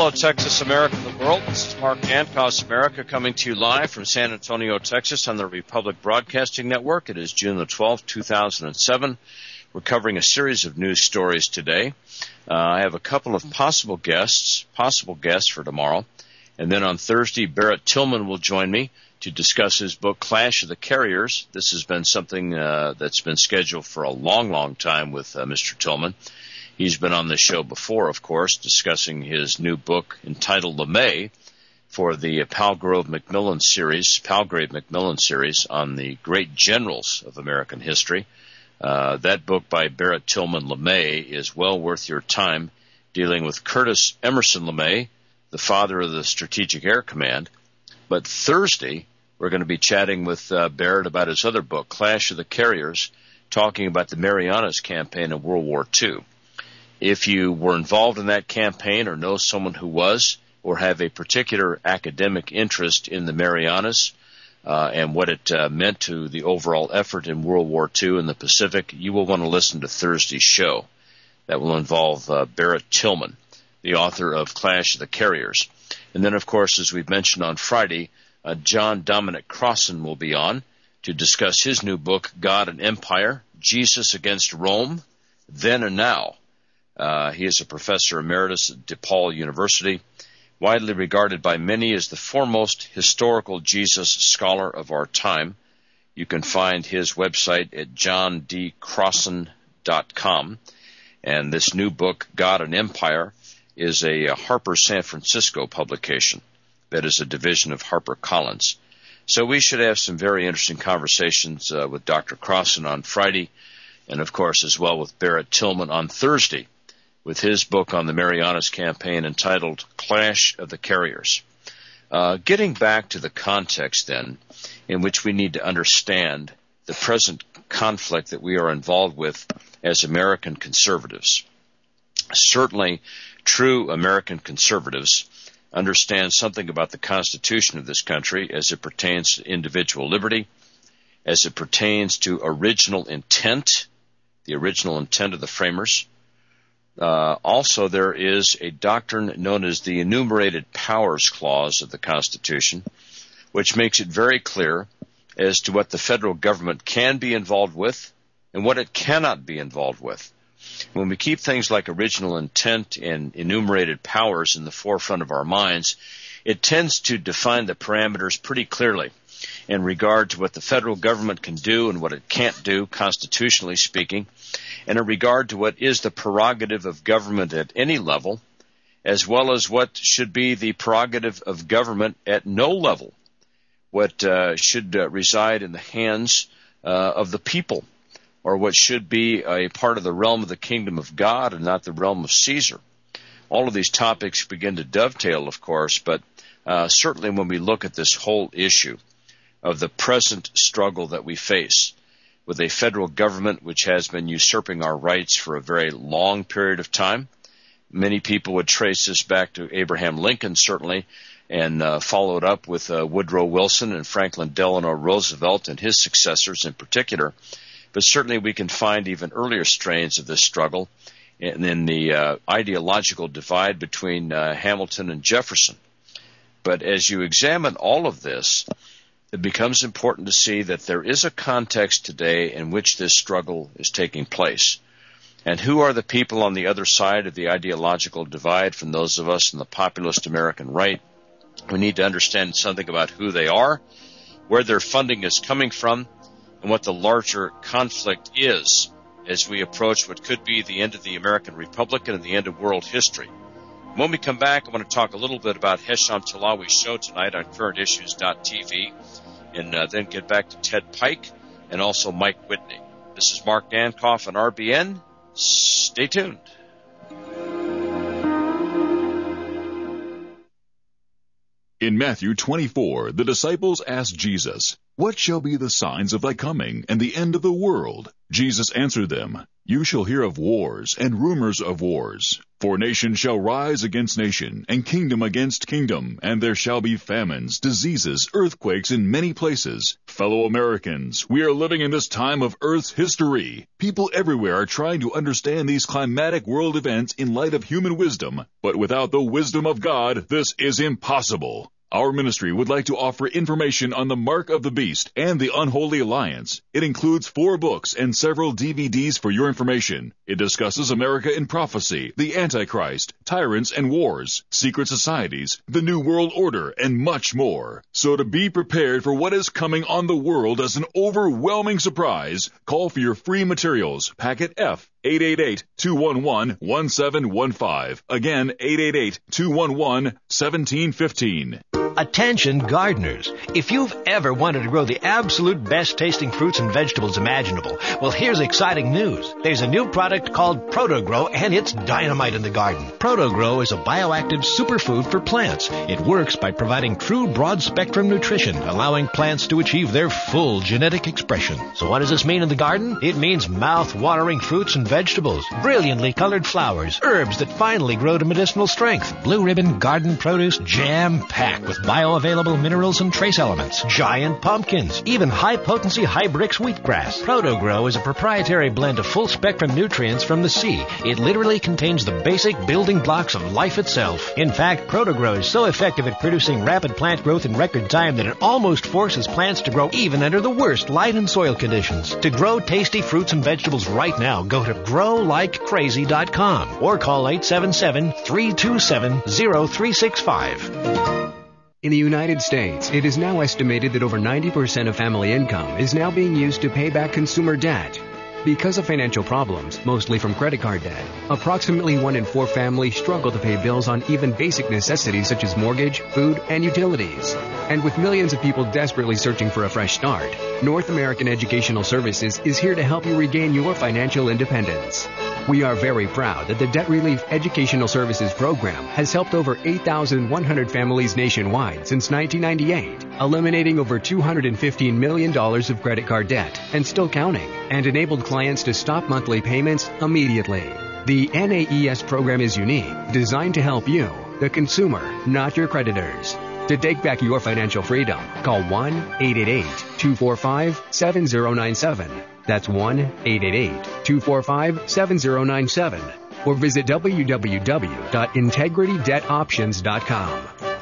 Hello, Texas, America, and the world. This is Mark Dankoff, America, coming to you live from San Antonio, Texas, on the Republic Broadcasting Network. It is June the 12th, 2007. We're covering a series of news stories today. I have a couple of possible guests for tomorrow. And then on Thursday, Barrett Tillman will join me to discuss his book, Clash of the Carriers. This has been something that's been scheduled for a long, long time with Mr. Tillman. He's been on the show before, of course, discussing his new book entitled LeMay for the Palgrave Macmillan series on the great generals of American history. That book by Barrett Tillman, LeMay, is well worth your time, dealing with Curtis Emerson LeMay, the father of the Strategic Air Command. But Thursday, we're going to be chatting with Barrett about his other book, Clash of the Carriers, talking about the Marianas Campaign in World War II. If you were involved in that campaign or know someone who was, or have a particular academic interest in the Marianas and what it meant to the overall effort in World War II in the Pacific, you will want to listen to Thursday's show. That will involve Barrett Tillman, the author of Clash of the Carriers. And then, of course, as we've mentioned on Friday, John Dominic Crossan will be on to discuss his new book, God and Empire, Jesus Against Rome, Then and Now. He is a professor emeritus at DePaul University, widely regarded by many as the foremost historical Jesus scholar of our time. You can find his website at johndcrossan.com. And this new book, God and Empire, is a Harper San Francisco publication that is a division of HarperCollins. So we should have some very interesting conversations with Dr. Crossan on Friday, and of course as well with Barrett Tillman on Thursday, with his book on the Marianas Campaign entitled Clash of the Carriers. Getting back to the context, then, in which we need to understand the present conflict that we are involved with as American conservatives. Certainly, true American conservatives understand something about the Constitution of this country as it pertains to individual liberty, as it pertains to original intent, the original intent of the framers. Also, there is a doctrine known as the Enumerated Powers Clause of the Constitution, which makes it very clear as to what the federal government can be involved with and what it cannot be involved with. When we keep things like original intent and enumerated powers in the forefront of our minds, it tends to define the parameters pretty clearly in regard to what the federal government can do and what it can't do, constitutionally speaking, and in regard to what is the prerogative of government at any level, as well as what should be the prerogative of government at no level, what should reside in the hands of the people, or what should be a part of the realm of the kingdom of God and not the realm of Caesar. All of these topics begin to dovetail, of course, but certainly when we look at this whole issue of the present struggle that we face with a federal government which has been usurping our rights for a very long period of time. Many people would trace this back to Abraham Lincoln, certainly, and followed up with Woodrow Wilson and Franklin Delano Roosevelt and his successors in particular. But certainly we can find even earlier strains of this struggle in the ideological divide between Hamilton and Jefferson. But as you examine all of this, it becomes important to see that there is a context today in which this struggle is taking place. And who are the people on the other side of the ideological divide from those of us in the populist American right? We need to understand something about who they are, where their funding is coming from, and what the larger conflict is as we approach what could be the end of the American Republic and the end of world history. When we come back, I want to talk a little bit about Hesham Talawi's show tonight on CurrentIssues.tv, and then get back to Ted Pike and also Mike Whitney. This is Mark Dankoff on RBN. Stay tuned. In Matthew 24, the disciples asked Jesus, "What shall be the signs of thy coming and the end of the world?" Jesus answered them, "You shall hear of wars and rumors of wars. For nation shall rise against nation, and kingdom against kingdom, and there shall be famines, diseases, earthquakes in many places. Fellow Americans, we are living in this time of Earth's history. People everywhere are trying to understand these climatic world events in light of human wisdom, but without the wisdom of God, this is impossible. Our ministry would like to offer information on the Mark of the Beast and the Unholy Alliance. It includes 4 books and several DVDs for your information. It discusses America in prophecy, the Antichrist, tyrants and wars, secret societies, the New World Order, and much more. So to be prepared for what is coming on the world as an overwhelming surprise, call for your free materials, packet F, 888-211-1715. Again, 888-211-1715. Attention gardeners. If you've ever wanted to grow the absolute best tasting fruits and vegetables imaginable, well, here's exciting news. There's a new product called ProtoGrow, and it's dynamite in the garden. ProtoGrow is a bioactive superfood for plants. It works by providing true broad-spectrum nutrition, allowing plants to achieve their full genetic expression. So what does this mean in the garden? It means mouth-watering fruits and vegetables, brilliantly colored flowers, herbs that finally grow to medicinal strength, blue ribbon garden produce jam-packed with bioavailable minerals and trace elements, giant pumpkins, even high-potency Hybrix wheatgrass. ProtoGrow is a proprietary blend of full-spectrum nutrients from the sea. It literally contains the basic building blocks of life itself. In fact, ProtoGrow is so effective at producing rapid plant growth in record time that it almost forces plants to grow even under the worst light and soil conditions. To grow tasty fruits and vegetables right now, go to growlikecrazy.com or call 877-327-0365. In the United States, it is now estimated that over 90% of family income is now being used to pay back consumer debt. Because of financial problems, mostly from credit card debt, approximately 1 in 4 families struggle to pay bills on even basic necessities such as mortgage, food, and utilities. And with millions of people desperately searching for a fresh start, North American Educational Services is here to help you regain your financial independence. We are very proud that the Debt Relief Educational Services Program has helped over 8,100 families nationwide since 1998, eliminating over $215 million of credit card debt and still counting, and enabled clients to stop monthly payments immediately. The NAES program is unique, designed to help you, the consumer, not your creditors. To take back your financial freedom, call 1-888-245-7097. That's 1-888-245-7097. Or visit www.integritydebtoptions.com.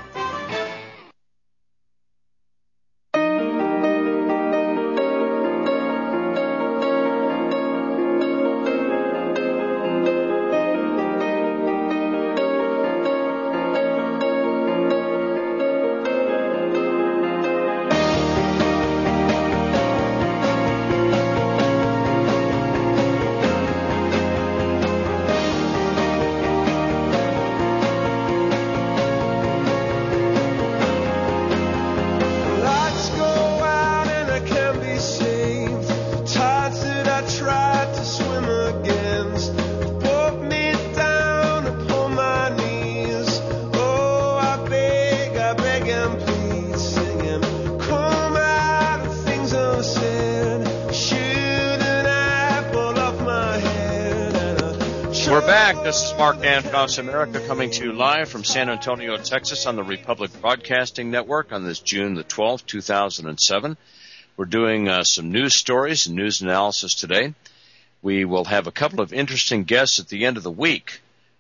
This is Mark Across America coming to you live from San Antonio, Texas on the Republic Broadcasting Network on this June the 12th, 2007. We're doing some news stories and news analysis today. We will have a couple of interesting guests at the end of the week.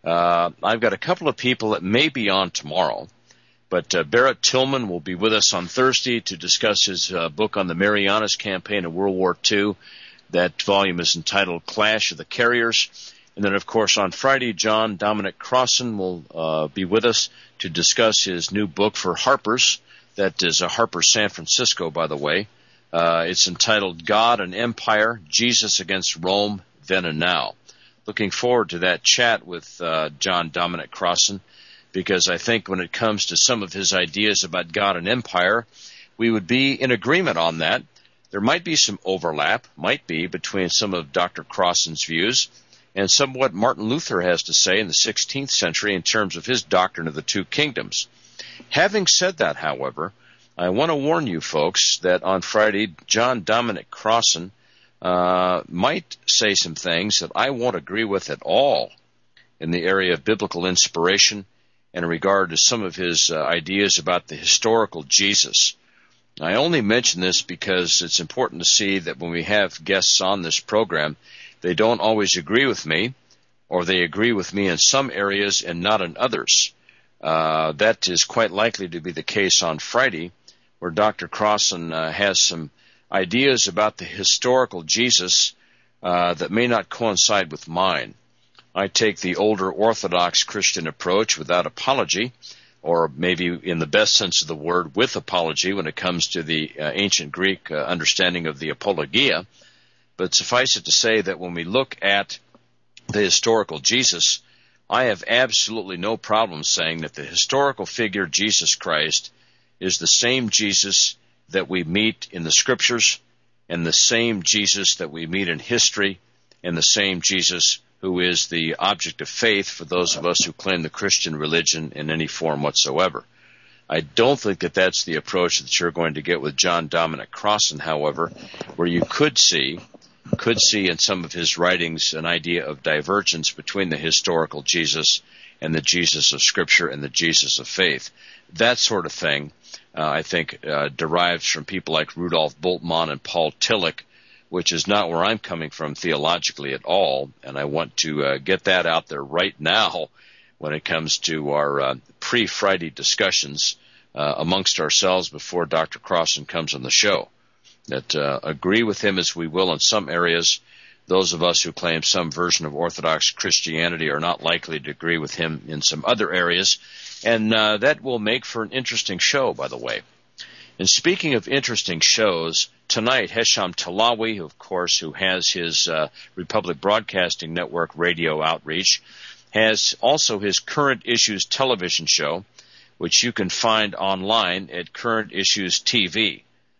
I've got a couple of people that may be on tomorrow, but Barrett Tillman will be with us on Thursday to discuss his book on the Marianas Campaign in World War II. That volume is entitled Clash of the Carriers. And then, of course, on Friday, John Dominic Crossan will be with us to discuss his new book for Harper's. That is a Harper's San Francisco, by the way. It's entitled God and Empire, Jesus Against Rome, Then and Now. Looking forward to that chat with John Dominic Crossan, because I think when it comes to some of his ideas about God and empire, we would be in agreement on that. There might be some overlap, between some of Dr. Crossan's views and some of what Martin Luther has to say in the 16th century in terms of his doctrine of the two kingdoms. Having said that, however, I want to warn you folks that on Friday, John Dominic Crossan might say some things that I won't agree with at all in the area of biblical inspiration and in regard to some of his ideas about the historical Jesus. I only mention this because it's important to see that when we have guests on this program, they don't always agree with me, or they agree with me in some areas and not in others. That is quite likely to be the case on Friday, where Dr. Crossan has some ideas about the historical Jesus that may not coincide with mine. I take the older Orthodox Christian approach without apology, or maybe in the best sense of the word, with apology when it comes to the ancient Greek understanding of the apologia. But suffice it to say that when we look at the historical Jesus, I have absolutely no problem saying that the historical figure Jesus Christ is the same Jesus that we meet in the Scriptures, and the same Jesus that we meet in history, and the same Jesus who is the object of faith for those of us who claim the Christian religion in any form whatsoever. I don't think that that's the approach that you're going to get with John Dominic Crossan, however, where you could see in some of his writings an idea of divergence between the historical Jesus and the Jesus of Scripture and the Jesus of faith. That sort of thing, I think, derives from people like Rudolf Bultmann and Paul Tillich, which is not where I'm coming from theologically at all, and I want to get that out there right now when it comes to our pre-Friday discussions amongst ourselves before Dr. Crossan comes on the show. That agree with him as we will in some areas. Those of us who claim some version of Orthodox Christianity are not likely to agree with him in some other areas, and that will make for an interesting show, by the way. And speaking of interesting shows, tonight Hesham Talawi, of course, who has his Republic Broadcasting Network radio outreach, has also his Current Issues television show, which you can find online at Current Issues TV.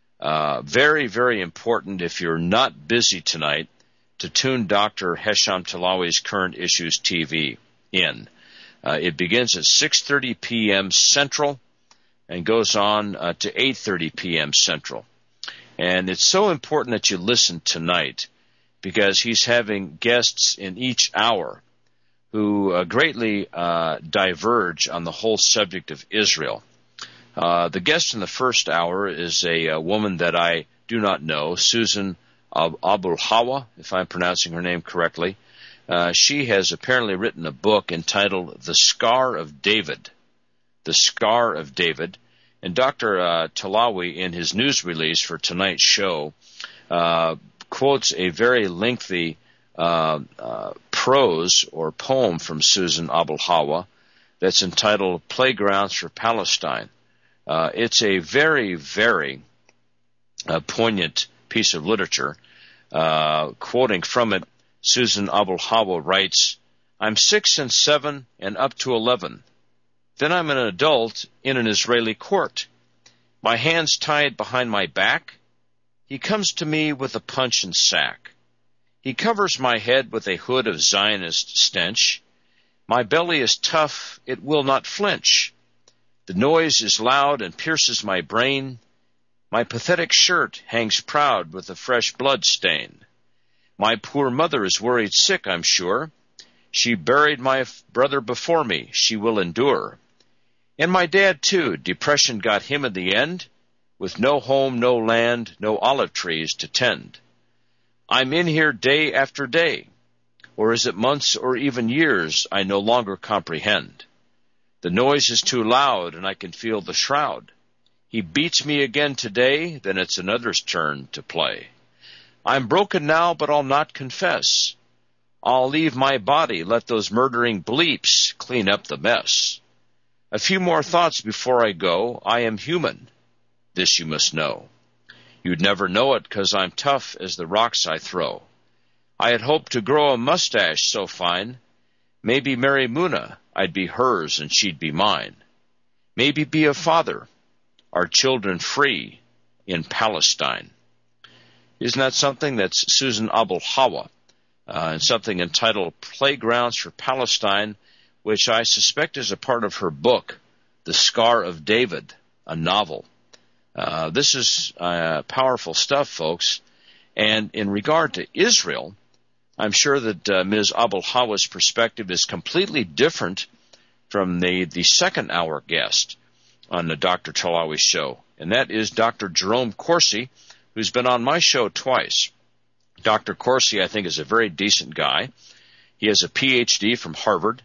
Very, very important if you're not busy tonight to tune Dr. Hesham Talawi's Current Issues TV in. It begins at 6:30 p.m. Central and goes on to 8:30 p.m. Central. And it's so important that you listen tonight because he's having guests in each hour who greatly diverge on the whole subject of Israel. The guest in the first hour is a woman that I do not know, Susan Abul-Hawa, if I'm pronouncing her name correctly. She has apparently written a book entitled The Scar of David. The Scar of David. And Dr. Talawi, in his news release for tonight's show, quotes a very lengthy prose or poem from Susan Abul-Hawa that's entitled Playgrounds for Palestine. It's a very, very poignant piece of literature. Quoting from it, Susan Abul-Hawa writes, "I'm 6 and 7 and up to 11. Then I'm an adult in an Israeli court. My hands tied behind my back. He comes to me with a punch and sack. He covers my head with a hood of Zionist stench. My belly is tough, it will not flinch. The noise is loud and pierces my brain. My pathetic shirt hangs proud with a fresh blood stain. My poor mother is worried sick, I'm sure. She buried my brother before me, she will endure. And my dad, too, depression got him in the end, with no home, no land, no olive trees to tend. I'm in here day after day, or is it months or even years I no longer comprehend. The noise is too loud, and I can feel the shroud. He beats me again today, then it's another's turn to play. I'm broken now, but I'll not confess. I'll leave my body, let those murdering bleeps clean up the mess. A few more thoughts before I go. I am human. This you must know. You'd never know it, 'cause I'm tough as the rocks I throw. I had hoped to grow a mustache so fine. Maybe marry Muna, I'd be hers and she'd be mine. Maybe be a father, our children free in Palestine. Isn't that something? That's Susan Abul-Hawa, and something entitled Playgrounds for Palestine, which I suspect is a part of her book, The Scar of David, a novel. This is powerful stuff, folks. And in regard to Israel, I'm sure that Ms. Abul-Hawa's perspective is completely different from the second hour guest on the Dr. Talawi's show, and that is Dr. Jerome Corsi, who's been on my show twice. Dr. Corsi, I think, is a very decent guy. He has a Ph.D. from Harvard.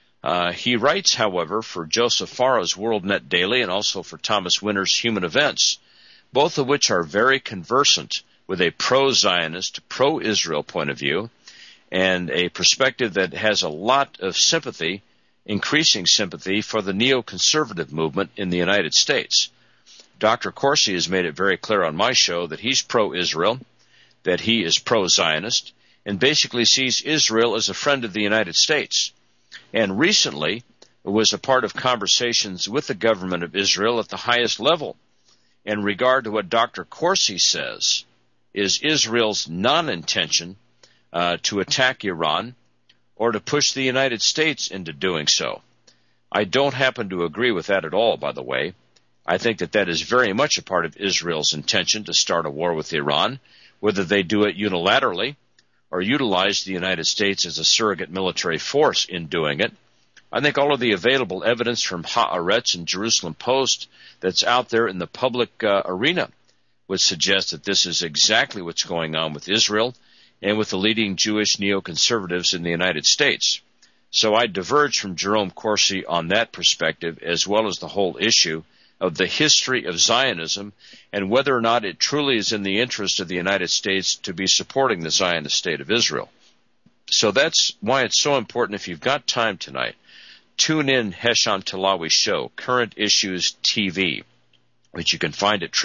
He writes, however, for Joseph Farah's WorldNet Daily and also for Thomas Winter's Human Events, both of which are very conversant with a pro-Zionist, pro-Israel point of view, and a perspective that has a lot of sympathy, increasing sympathy, for the neoconservative movement in the United States. Dr. Corsi has made it very clear on my show that he's pro-Israel, that he is pro-Zionist, and basically sees Israel as a friend of the United States. And recently was a part of conversations with the government of Israel at the highest level in regard to what Dr. Corsi says is Israel's non-intention to attack Iran or to push the United States into doing so. I don't happen to agree with that at all, by the way. I think that is very much a part of Israel's intention to start a war with Iran, whether they do it unilaterally or utilize the United States as a surrogate military force in doing it. I think all of the available evidence from Haaretz and Jerusalem Post that's out there in the public arena would suggest that this is exactly what's going on with Israel and with the leading Jewish neoconservatives in the United States. So I diverge from Jerome Corsi on that perspective, as well as the whole issue of the history of Zionism and whether or not it truly is in the interest of the United States to be supporting the Zionist state of Israel. So that's why it's so important, if you've got time tonight, tune in Hesham Talawi's show, Current Issues TV, which you can find at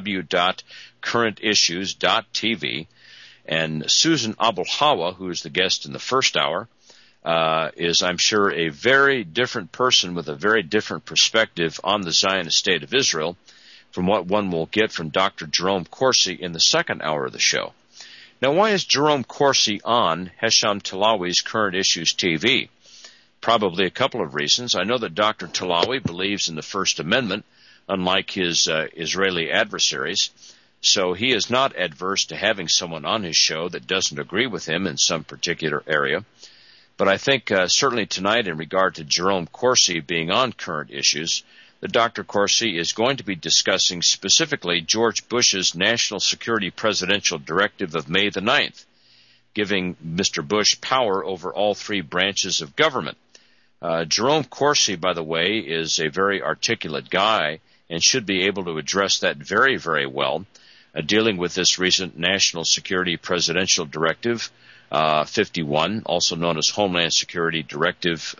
www.currentissues.tv. And Susan Abul-Hawa, who is the guest in the first hour, is, I'm sure, a very different person with a very different perspective on the Zionist state of Israel from what one will get from Dr. Jerome Corsi in the second hour of the show. Now, why is Jerome Corsi on Hesham Talawi's Current Issues TV? Probably a couple of reasons. I know that Dr. Talawi believes in the First Amendment, unlike his Israeli adversaries, so he is not adverse to having someone on his show that doesn't agree with him in some particular area. But I think certainly tonight, in regard to Jerome Corsi being on Current Issues, that Dr. Corsi is going to be discussing specifically George Bush's National Security Presidential Directive of May the 9th, giving Mr. Bush power over all three branches of government. Jerome Corsi, by the way, is a very articulate guy and should be able to address that very, very well, dealing with this recent National Security Presidential Directive 51, also known as Homeland Security Directive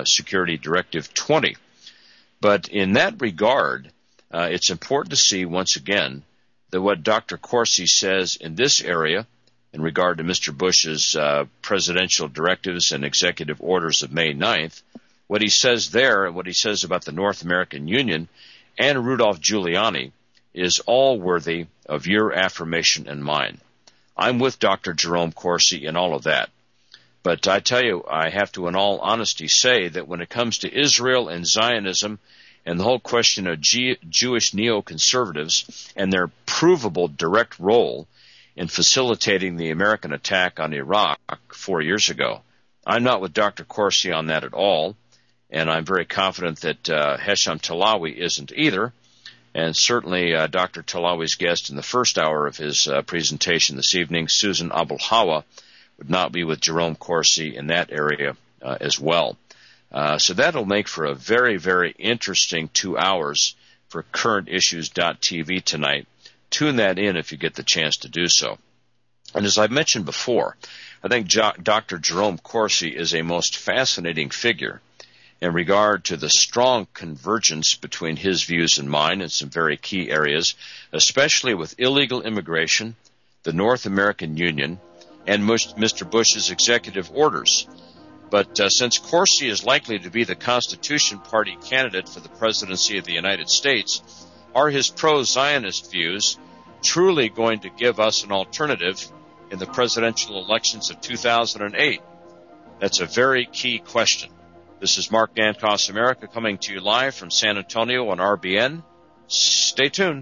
20. But in that regard, it's important to see, once again, that what Dr. Corsi says in this area in regard to Mr. Bush's presidential directives and executive orders of May 9th, what he says there and what he says about the North American Union and Rudolph Giuliani is all worthy of your affirmation and mine. I'm with Dr. Jerome Corsi in all of that. But I tell you, I have to in all honesty say that when it comes to Israel and Zionism and the whole question of Jewish neoconservatives and their provable direct role in facilitating the American attack on Iraq 4 years ago, I'm not with Dr. Corsi on that at all, and I'm very confident that Hesham Talawi isn't either. And certainly Dr. Talawi's guest in the first hour of his presentation this evening, Susan Abul-Hawa, would not be with Jerome Corsi in that area as well. So that'll make for a very, very interesting 2 hours for CurrentIssues.tv tonight. Tune that in if you get the chance to do so. And as I've mentioned before, I think Dr. Jerome Corsi is a most fascinating figure in regard to the strong convergence between his views and mine in some very key areas, especially with illegal immigration, the North American Union, and Mr. Bush's executive orders. But since Corsi is likely to be the Constitution Party candidate for the presidency of the United States, are his pro-Zionist views truly going to give us an alternative in the presidential elections of 2008? That's a very key question. This is Mark Dankos America coming to you live from San Antonio on RBN. Stay tuned.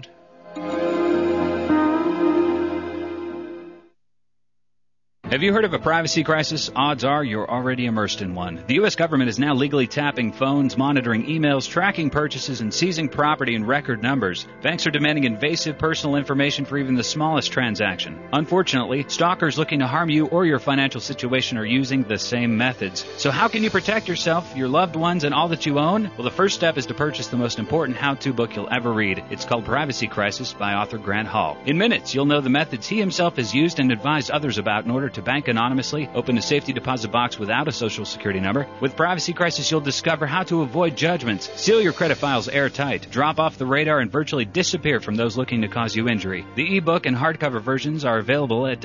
Have you heard of a privacy crisis? Odds are you're already immersed in one. The U.S. government is now legally tapping phones, monitoring emails, tracking purchases, and seizing property in record numbers. Banks are demanding invasive personal information for even the smallest transaction. Unfortunately, stalkers looking to harm you or your financial situation are using the same methods. So how can you protect yourself, your loved ones, and all that you own? Well, the first step is to purchase the most important how-to book you'll ever read. It's called Privacy Crisis by author Grant Hall. In minutes, you'll know the methods he himself has used and advised others about in order to bank anonymously, open a safety deposit box without a social security number. With Privacy Crisis, you'll discover how to avoid judgments, seal your credit files airtight, drop off the radar, and virtually disappear from those looking to cause you injury. The ebook and hardcover versions are available at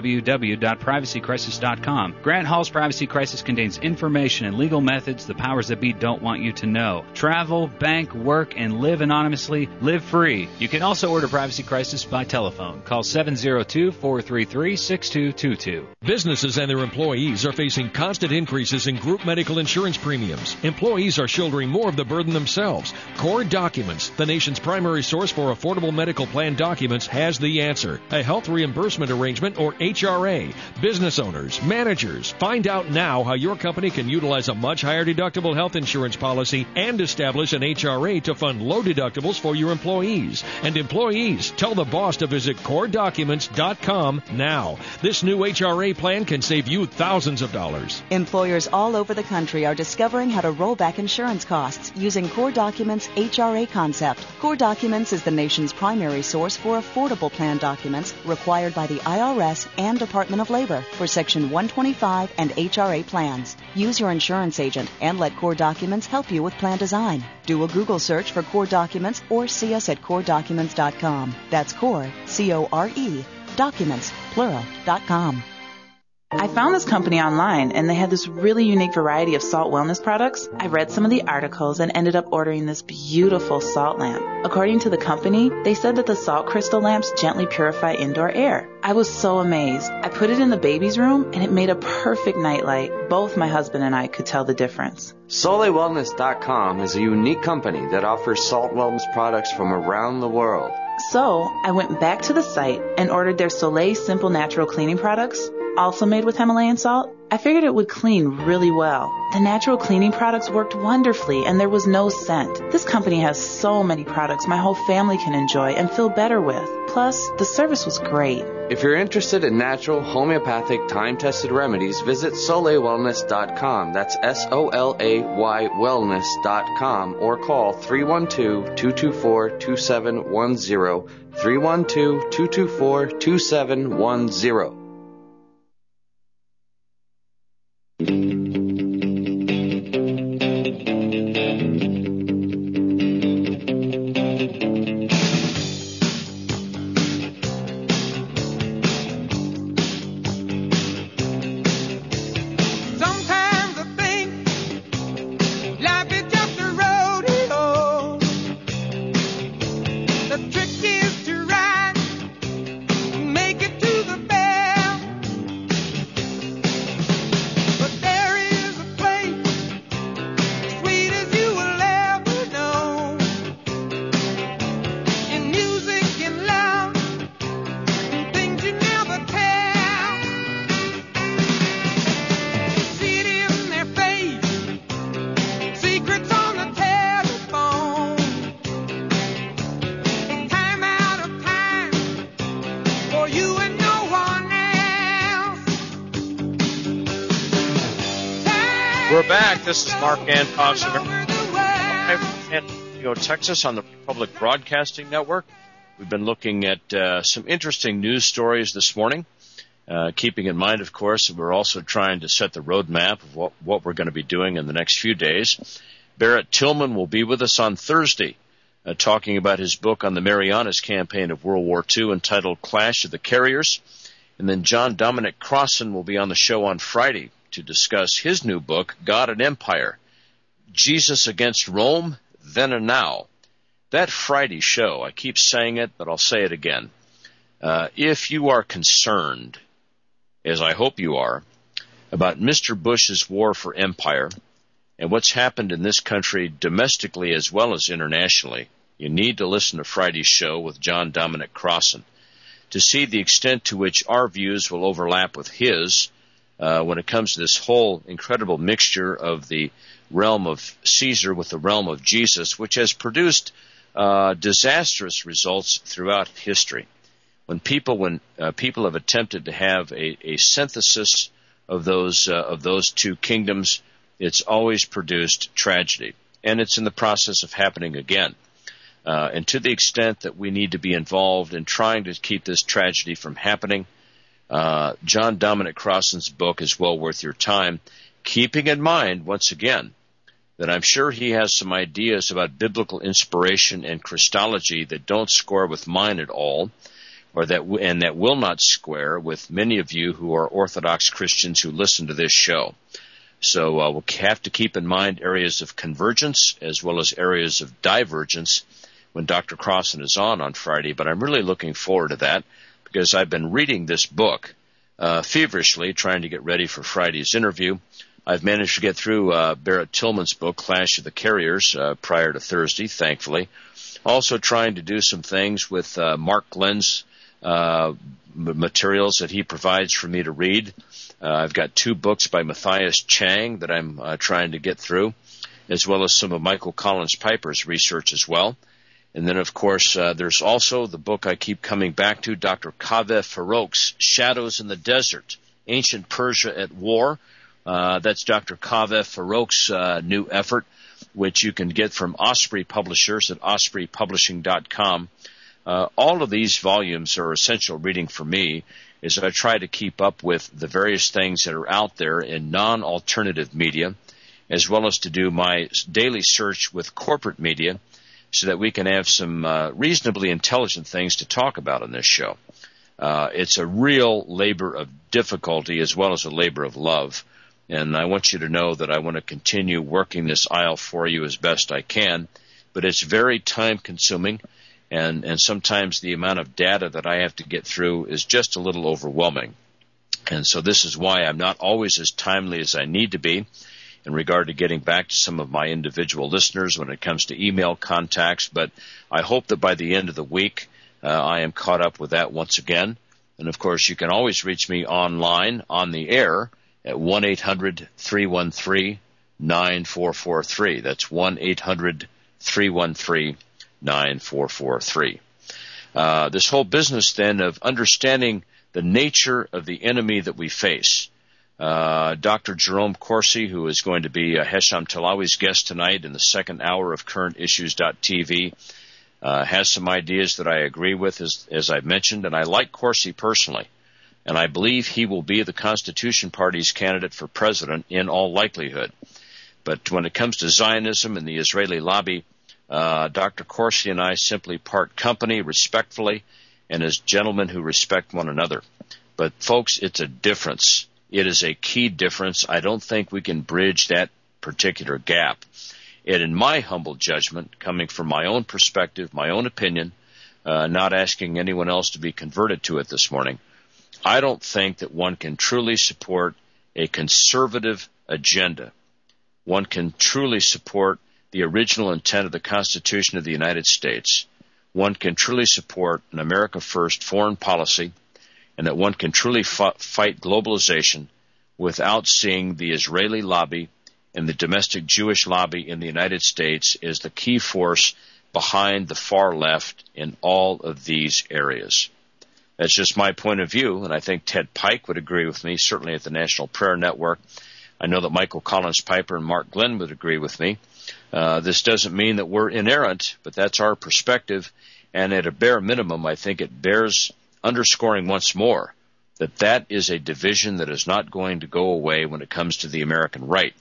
www.privacycrisis.com. Grant Hall's Privacy Crisis contains information and legal methods the powers that be don't want you to know. Travel, bank, work, and live anonymously. Live free. You can also order Privacy Crisis by telephone. Call 702-433-6222. Businesses and their employees are facing constant increases in group medical insurance premiums. Employees are shouldering more of the burden themselves. Core Documents, the nation's primary source for affordable medical plan documents, has the answer. A health reimbursement arrangement, or HRA. Business owners, managers, find out now how your company can utilize a much higher deductible health insurance policy and establish an HRA to fund low deductibles for your employees. And employees, tell the boss to visit CoreDocuments.com now. This new HRA plan can save you thousands of dollars. Employers all over the country are discovering how to roll back insurance costs using Core Documents' HRA concept. Core Documents is the nation's primary source for affordable plan documents required by the IRS and Department of Labor for Section 125 and HRA plans. Use your insurance agent and let Core Documents help you with plan design. Do a Google search for Core Documents or see us at CoreDocuments.com. That's Core, C-O-R-E, Documents, plural.com. I found this company online, and they had this really unique variety of salt wellness products. I read some of the articles and ended up ordering this beautiful salt lamp. According to the company, they said that the salt crystal lamps gently purify indoor air. I was so amazed. I put it in the baby's room, and it made a perfect nightlight. Both my husband and I could tell the difference. SoleilWellness.com is a unique company that offers salt wellness products from around the world. So I went back to the site and ordered their Soleil Simple Natural Cleaning products, also made with Himalayan salt. I figured it would clean really well. The natural cleaning products worked wonderfully, and there was no scent. This company has so many products my whole family can enjoy and feel better with. Plus, the service was great. If you're interested in natural, homeopathic, time-tested remedies, visit SoleilWellness.com. That's S-O-L-A-Y wellness.com, or call 312-224-2710, 312-224-2710. We're back. This is Mark Antosh live in Texas on the Republic Broadcasting Network. We've been looking at some interesting news stories this morning, keeping in mind, of course, that we're also trying to set the roadmap of what we're going to be doing in the next few days. Barrett Tillman will be with us on Thursday, talking about his book on the Marianas campaign of World War II entitled Clash of the Carriers. And then John Dominic Crossan will be on the show on Friday to discuss his new book, God and Empire, Jesus Against Rome, Then and Now. That Friday show, I keep saying it, but I'll say it again. If you are concerned, as I hope you are, about Mr. Bush's war for empire and what's happened in this country domestically as well as internationally, You need to listen to Friday's show with John Dominic Crossan to see the extent to which our views will overlap with his when it comes to this whole incredible mixture of the realm of Caesar with the realm of Jesus, which has produced disastrous results throughout history. When people have attempted to have a synthesis of those two kingdoms, it's always produced tragedy, and it's in the process of happening again. And to the extent that we need to be involved in trying to keep this tragedy from happening, John Dominic Crossan's book is well worth your time, keeping in mind, once again, that I'm sure he has some ideas about biblical inspiration and Christology that don't score with mine at all, or that will not square with many of you who are Orthodox Christians who listen to this show. So we'll have to keep in mind areas of convergence as well as areas of divergence when Dr. Crossan is on Friday, but I'm really looking forward to that because I've been reading this book feverishly, trying to get ready for Friday's interview. I've managed to get through Barrett Tillman's book, Clash of the Carriers, prior to Thursday, thankfully. Also trying to do some things with Mark Glenn's materials that he provides for me to read. I've got 2 books by Matthias Chang that I'm trying to get through, as well as some of Michael Collins Piper's research as well. And then, of course, there's also the book I keep coming back to, Dr. Kaveh Farok's Shadows in the Desert, Ancient Persia at War. That's Dr. Kaveh Farok's new effort, which you can get from Osprey Publishers at ospreypublishing.com. All of these volumes are essential reading for me as I try to keep up with the various things that are out there in non-alternative media, as well as to do my daily search with corporate media so that we can have some reasonably intelligent things to talk about on this show. It's a real labor of difficulty as well as a labor of love, and I want you to know that I want to continue working this aisle for you as best I can, but it's very time-consuming. And sometimes the amount of data that I have to get through is just a little overwhelming. And so this is why I'm not always as timely as I need to be in regard to getting back to some of my individual listeners when it comes to email contacts. But I hope that by the end of the week, I am caught up with that once again. And, of course, you can always reach me online on the air at 1-800-313-9443. That's 1-800-313-9443. 9443. This whole business, then, of understanding the nature of the enemy that we face. Dr. Jerome Corsi, who is going to be Hesham Talawi's guest tonight in the second hour of CurrentIssues.tv, has some ideas that I agree with, as I've mentioned, and I like Corsi personally. And I believe he will be the Constitution Party's candidate for president in all likelihood. But when it comes to Zionism and the Israeli lobby, Dr. Corsi and I simply part company respectfully and as gentlemen who respect one another. But, folks, it's a difference. It is a key difference. I don't think we can bridge that particular gap. And in my humble judgment, coming from my own perspective, my own opinion, not asking anyone else to be converted to it this morning, I don't think that one can truly support a conservative agenda. One can truly support the original intent of the Constitution of the United States. One can truly support an America First foreign policy, and that one can truly fight globalization without seeing the Israeli lobby and the domestic Jewish lobby in the United States as the key force behind the far left in all of these areas. That's just my point of view, and I think Ted Pike would agree with me, certainly at the National Prayer Network. I know that Michael Collins Piper and Mark Glenn would agree with me. This doesn't mean that we're inerrant, but that's our perspective. And at a bare minimum, I think it bears underscoring once more that that is a division that is not going to go away when it comes to the American right.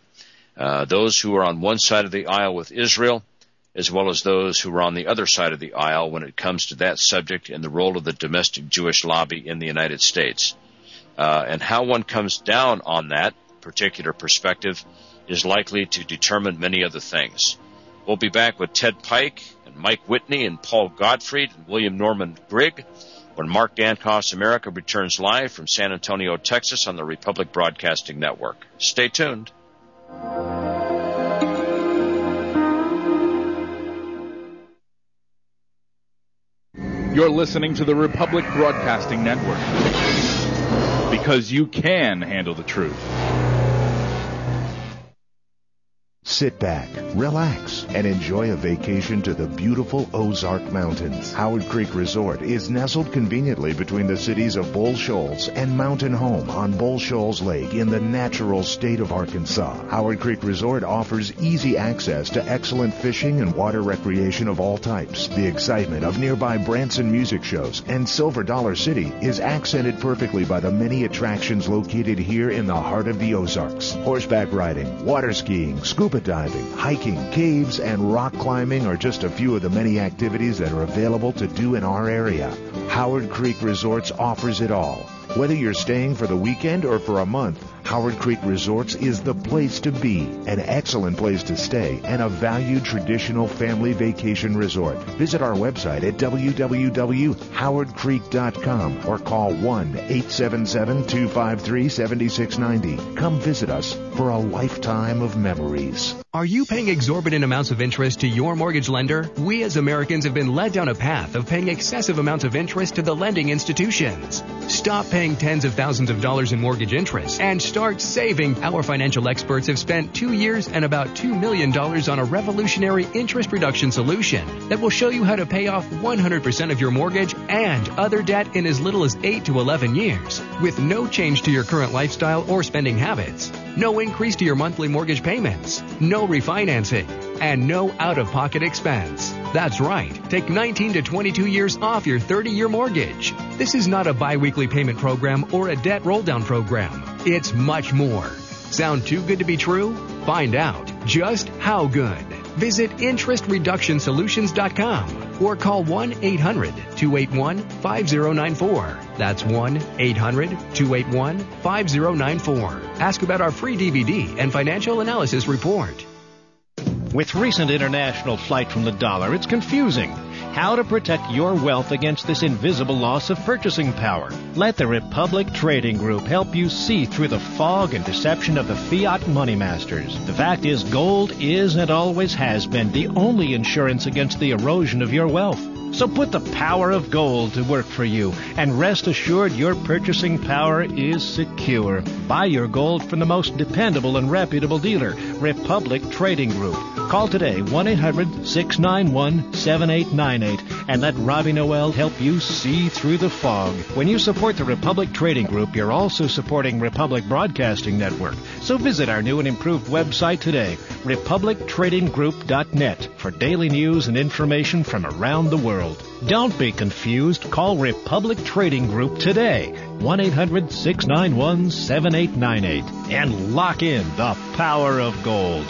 Those who are on one side of the aisle with Israel, as well as those who are on the other side of the aisle when it comes to that subject and the role of the domestic Jewish lobby in the United States. And how one comes down on that particular perspective is likely to determine many other things. We'll be back with Ted Pike and Mike Whitney and Paul Gottfried and William Norman Grigg when Mark Dankoff's America returns live from San Antonio, Texas on the Republic Broadcasting Network. Stay tuned. You're listening to the Republic Broadcasting Network, because you can handle the truth. Sit back, relax, and enjoy a vacation to the beautiful Ozark Mountains. Howard Creek Resort is nestled conveniently between the cities of Bull Shoals and Mountain Home on Bull Shoals Lake in the natural state of Arkansas. Howard Creek Resort offers easy access to excellent fishing and water recreation of all types. The excitement of nearby Branson music shows and Silver Dollar City is accented perfectly by the many attractions located here in the heart of the Ozarks. Horseback riding, water skiing, scuba diving, hiking, caves, and rock climbing are just a few of the many activities that are available to do in our area. Howard Creek Resorts offers it all. Whether you're staying for the weekend or for a month, Howard Creek Resorts is the place to be, an excellent place to stay, and a valued traditional family vacation resort. Visit our website at www.howardcreek.com or call 1-877-253-7690. Come visit us for a lifetime of memories. Are you paying exorbitant amounts of interest to your mortgage lender? We as Americans have been led down a path of paying excessive amounts of interest to the lending institutions. Stop paying tens of thousands of dollars in mortgage interest and start saving. Our financial experts have spent 2 years and about $2 million on a revolutionary interest reduction solution that will show you how to pay off 100% of your mortgage and other debt in as little as 8 to 11 years with no change to your current lifestyle or spending habits. No increase to your monthly mortgage payments, no refinancing, and no out-of-pocket expense. That's right. Take 19 to 22 years off your 30-year mortgage. This is not a biweekly payment program or a debt roll-down program. It's much more. Sound too good to be true? Find out just how good. Visit interestreductionsolutions.com or call 1-800-281-5094. That's 1-800-281-5094. Ask about our free DVD and financial analysis report. With recent international flight from the dollar, it's confusing. How to protect your wealth against this invisible loss of purchasing power. Let the Republic Trading Group help you see through the fog and deception of the fiat money masters. The fact is, gold is and always has been the only insurance against the erosion of your wealth. So put the power of gold to work for you, and rest assured your purchasing power is secure. Buy your gold from the most dependable and reputable dealer, Republic Trading Group. Call today, 1-800-691-7898, and let Robbie Noel help you see through the fog. When you support the Republic Trading Group, you're also supporting Republic Broadcasting Network. So visit our new and improved website today, republictradinggroup.net, for daily news and information from around the world. Don't be confused. Call Republic Trading Group today, 1-800-691-7898, and lock in the power of gold.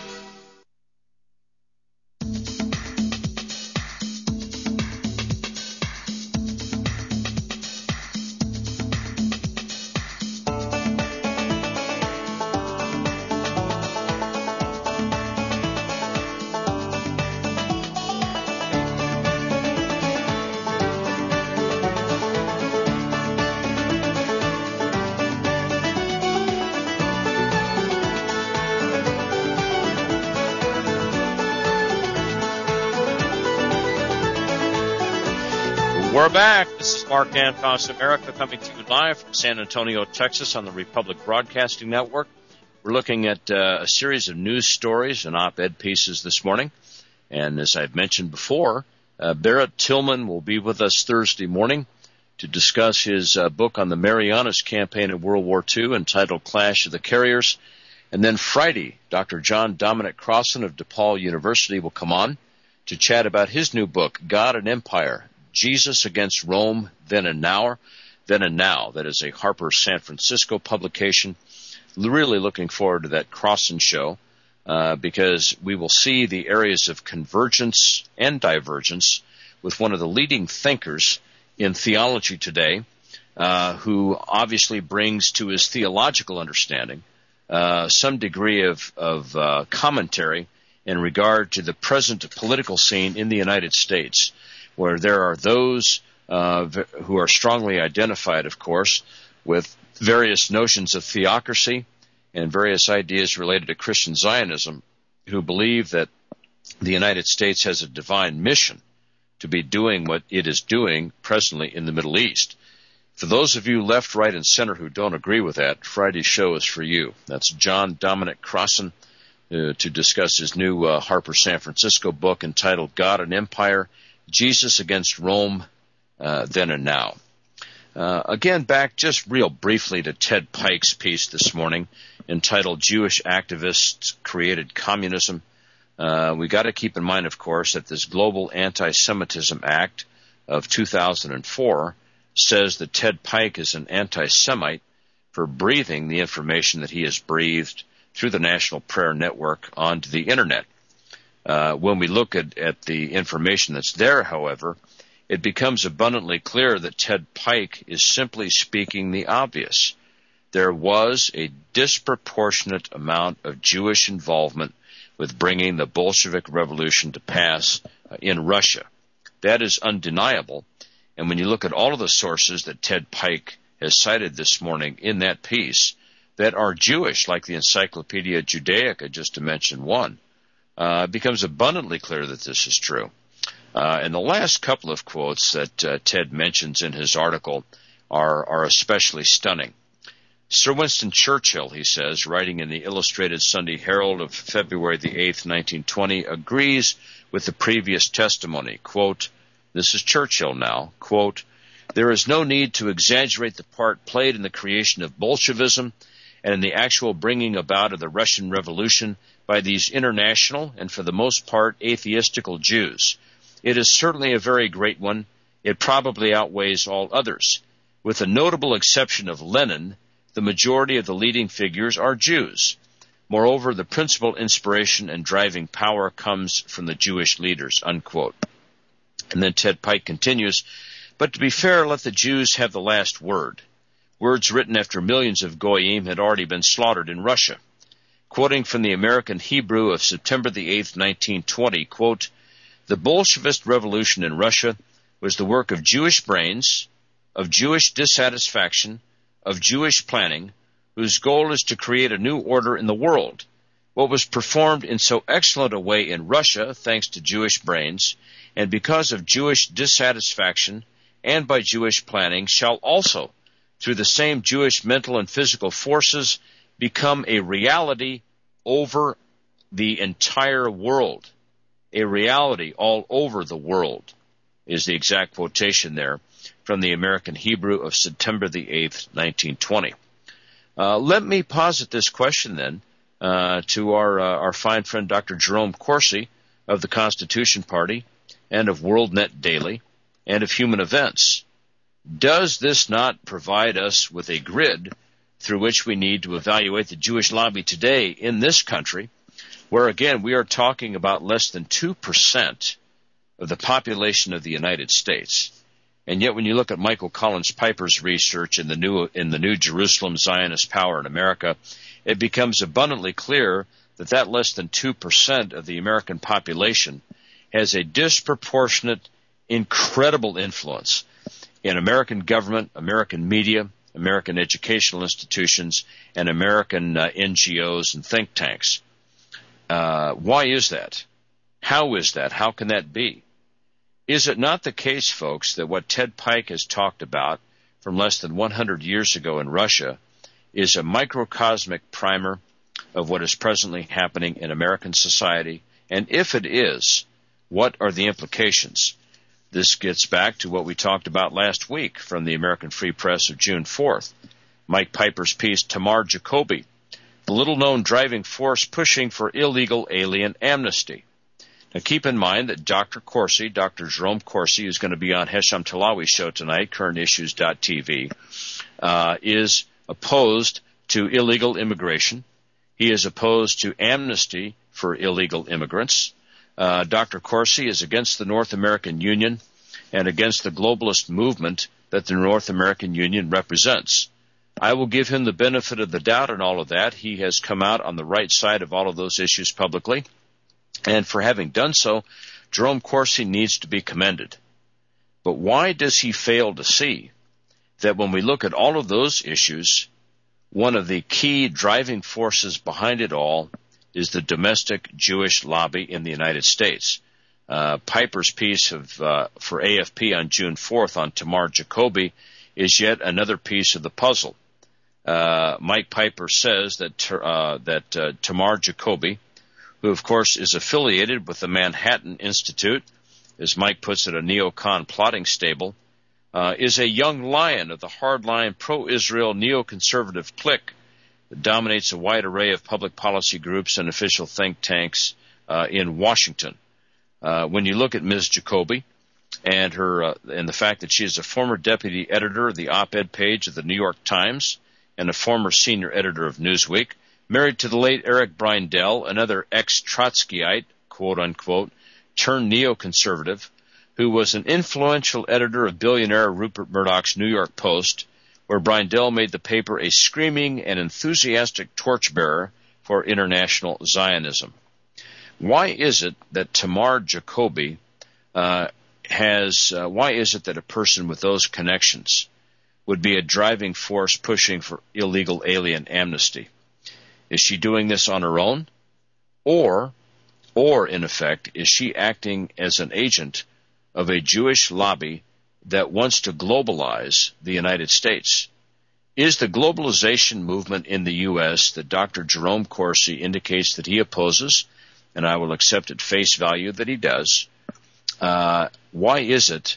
We're back. This is Mark Antos America coming to you live from San Antonio, Texas on the Republic Broadcasting Network. We're looking at a series of news stories and op-ed pieces this morning. And as I've mentioned before, Barrett Tillman will be with us Thursday morning to discuss his book on the Marianas Campaign in World War II entitled Clash of the Carriers. And then Friday, Dr. John Dominic Crossan of DePaul University will come on to chat about his new book, God and Empire, Jesus Against Rome, Then and Now. That is a Harper San Francisco publication. Really looking forward to that Crossan show because we will see the areas of convergence and divergence with one of the leading thinkers in theology today, who obviously brings to his theological understanding some degree of commentary in regard to the present political scene in the United States, where there are those who are strongly identified, of course, with various notions of theocracy and various ideas related to Christian Zionism, who believe that the United States has a divine mission to be doing what it is doing presently in the Middle East. For those of you left, right, and center who don't agree with that, Friday's show is for you. That's John Dominic Crossan to discuss his new Harper San Francisco book entitled God and Empire, Jesus Against Rome, Then and Now. Again, back just real briefly to Ted Pike's piece this morning entitled Jewish Activists Created Communism. We got to keep in mind, of course, that this Global Anti-Semitism Act of 2004 says that Ted Pike is an anti-Semite for breathing the information that he has breathed through the National Prayer Network onto the Internet. When we look at the information that's there, however, it becomes abundantly clear that Ted Pike is simply speaking the obvious. There was a disproportionate amount of Jewish involvement with bringing the Bolshevik Revolution to pass in Russia. That is undeniable. And when you look at all of the sources that Ted Pike has cited this morning in that piece that are Jewish, like the Encyclopedia Judaica, just to mention one, it becomes abundantly clear that this is true. And the last couple of quotes that Ted mentions in his article are especially stunning. Sir Winston Churchill, he says, writing in the Illustrated Sunday Herald of February the 8th, 1920, agrees with the previous testimony. Quote, this is Churchill now, quote, there is no need to exaggerate the part played in the creation of Bolshevism and in the actual bringing about of the Russian Revolution by these international and for the most part atheistical Jews. It is certainly a very great one. It probably outweighs all others. With the notable exception of Lenin, the majority of the leading figures are Jews. Moreover, the principal inspiration and driving power comes from the Jewish leaders, unquote. And then Ted Pike continues, but to be fair, let the Jews have the last word. Words written after millions of Goyim had already been slaughtered in Russia. Quoting from the American Hebrew of September the 8th, 1920, quote, the Bolshevist revolution in Russia was the work of Jewish brains, of Jewish dissatisfaction, of Jewish planning, whose goal is to create a new order in the world. What was performed in so excellent a way in Russia, thanks to Jewish brains, and because of Jewish dissatisfaction and by Jewish planning, shall also, through the same Jewish mental and physical forces, become a reality over the entire world. A reality all over the world is the exact quotation there from the American Hebrew of September the 8th, 1920. Let me posit this question then to our fine friend Dr. Jerome Corsi of the Constitution Party and of WorldNet Daily and of Human Events. Does this not provide us with a grid through which we need to evaluate the Jewish lobby today in this country, where, again, we are talking about less than 2% of the population of the United States? And yet when you look at Michael Collins Piper's research in the New Jerusalem Zionist Power in America, it becomes abundantly clear that less than 2% of the American population has a disproportionate, incredible influence in American government, American media, American educational institutions, and American NGOs and think tanks. Why is that? How is that? How can that be? Is it not the case, folks, that what Ted Pike has talked about from less than 100 years ago in Russia is a microcosmic primer of what is presently happening in American society? And if it is, what are the implications? This gets back to what we talked about last week from the American Free Press of June 4th. Mike Piper's piece, Tamar Jacoby, the little-known driving force pushing for illegal alien amnesty. Now, keep in mind that Dr. Corsi, Dr. Jerome Corsi, who's going to be on Hesham Talawi's show tonight, currentissues.tv, is opposed to illegal immigration. He is opposed to amnesty for illegal immigrants. Dr. Corsi is against the North American Union and against the globalist movement that the North American Union represents. I will give him the benefit of the doubt in all of that. He has come out on the right side of all of those issues publicly. And for having done so, Jerome Corsi needs to be commended. But why does he fail to see that when we look at all of those issues, one of the key driving forces behind it all is the domestic Jewish lobby in the United States? Piper's piece for AFP on June 4th on Tamar Jacoby is yet another piece of the puzzle. Mike Piper says that Tamar Jacoby, who of course is affiliated with the Manhattan Institute, as Mike puts it, a neocon plotting stable, is a young lion of the hardline pro-Israel neoconservative clique that dominates a wide array of public policy groups and official think tanks in Washington. When you look at Ms. Jacoby and the fact that she is a former deputy editor of the op-ed page of the New York Times and a former senior editor of Newsweek, married to the late Eric Brindell, another ex-Trotskyite, quote-unquote, turned neoconservative, who was an influential editor of billionaire Rupert Murdoch's New York Post, where Brindell made the paper a screaming and enthusiastic torchbearer for international Zionism. Why is it that Tamar Jacoby why is it that a person with those connections would be a driving force pushing for illegal alien amnesty? Is she doing this on her own? Or in effect, is she acting as an agent of a Jewish lobby that wants to globalize the United States? Is the globalization movement in the U.S. that Dr. Jerome Corsi indicates that he opposes, and I will accept at face value that he does, why is it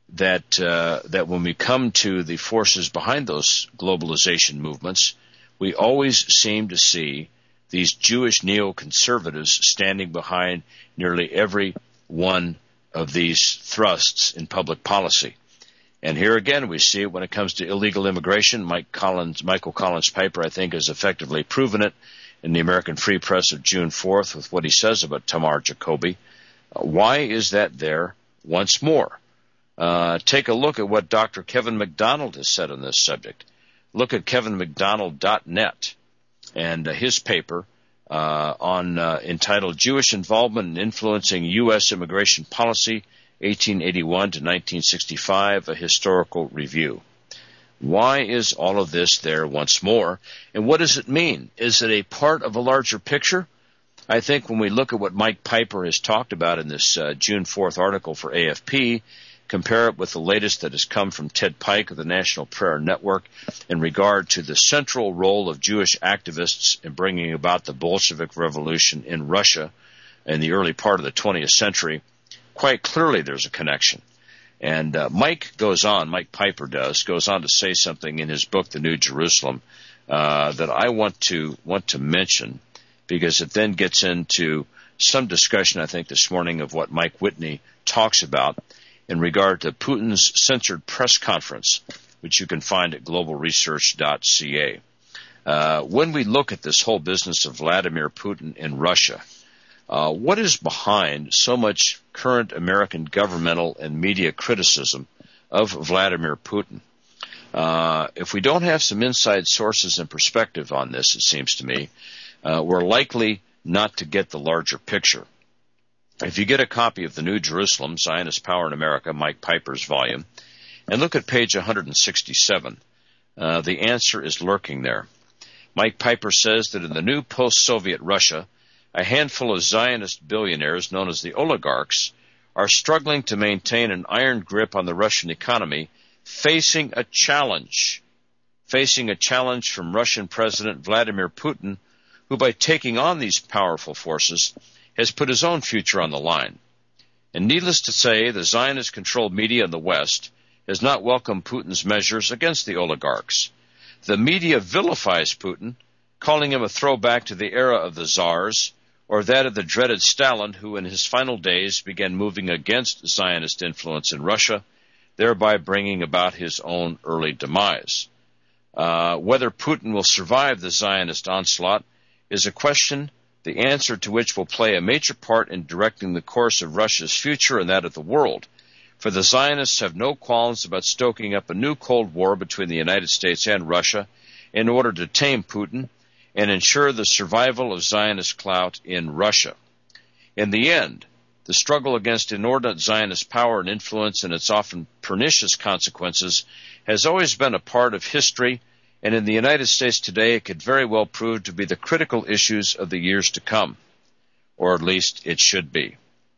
that when we come to the forces behind those globalization movements, we always seem to see these Jewish neoconservatives standing behind nearly every one of these thrusts in public policy? And here again, we see it when it comes to illegal immigration. Michael Collins Piper, I think, has effectively proven it in the American Free Press of June 4th with what he says about Tamar Jacoby. Why is that there once more? Take a look at what Dr. Kevin McDonald has said on this subject. Look at kevinmcdonald.net and his paper entitled Jewish Involvement in Influencing U.S. Immigration Policy, 1881 to 1965, a historical review. Why is all of this there once more? And what does it mean? Is it a part of a larger picture? I think when we look at what Mike Piper has talked about in this June 4th article for AFP, compare it with the latest that has come from Ted Pike of the National Prayer Network in regard to the central role of Jewish activists in bringing about the Bolshevik Revolution in Russia in the early part of the 20th century, quite clearly there's a connection. And Mike Piper goes on to say something in his book, The New Jerusalem, that I want to mention, because it then gets into some discussion, I think, this morning of what Mike Whitney talks about in regard to Putin's censored press conference, which you can find at globalresearch.ca. When we look at this whole business of Vladimir Putin in Russia, what is behind so much current American governmental and media criticism of Vladimir Putin? If we don't have some inside sources and perspective on this, it seems to me, we're likely not to get the larger picture. If you get a copy of The New Jerusalem, Zionist Power in America, Mike Piper's volume, and look at page 167, the answer is lurking there. Mike Piper says that in the new post-Soviet Russia, a handful of Zionist billionaires known as the oligarchs are struggling to maintain an iron grip on the Russian economy, facing a challenge from Russian President Vladimir Putin, who by taking on these powerful forces has put his own future on the line. And needless to say, the Zionist-controlled media in the West has not welcomed Putin's measures against the oligarchs. The media vilifies Putin, calling him a throwback to the era of the czars, or that of the dreaded Stalin, who in his final days began moving against Zionist influence in Russia, thereby bringing about his own early demise. Whether Putin will survive the Zionist onslaught is a question, the answer to which will play a major part in directing the course of Russia's future and that of the world. For the Zionists have no qualms about stoking up a new Cold War between the United States and Russia in order to tame Putin and ensure the survival of Zionist clout in Russia. In the end, the struggle against inordinate Zionist power and influence and its often pernicious consequences has always been a part of history, and in the United States today it could very well prove to be the critical issues of the years to come, or at least it should be.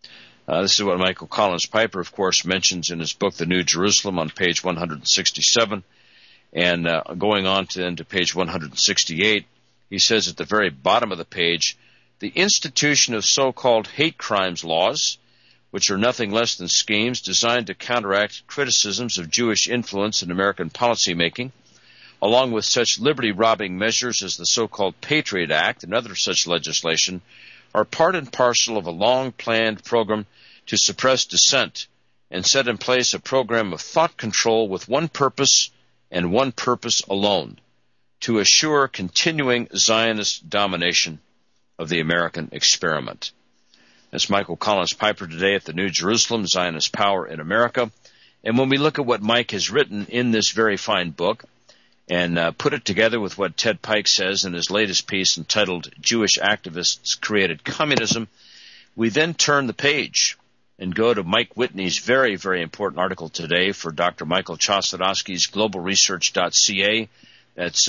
This is what Michael Collins Piper, of course, mentions in his book, The New Jerusalem, on page 167. And going on to page 168, he says at the very bottom of the page, the institution of so-called hate crimes laws, which are nothing less than schemes designed to counteract criticisms of Jewish influence in American policymaking, along with such liberty-robbing measures as the so-called Patriot Act and other such legislation, are part and parcel of a long-planned program to suppress dissent and set in place a program of thought control with one purpose and one purpose alone, to assure continuing Zionist domination of the American experiment. That's Michael Collins Piper today at the New Jerusalem, Zionist Power in America. And when we look at what Mike has written in this very fine book and put it together with what Ted Pike says in his latest piece entitled Jewish Activists Created Communism, we then turn the page and go to Mike Whitney's very, very important article today for Dr. Michael Chossudovsky's globalresearch.ca. That's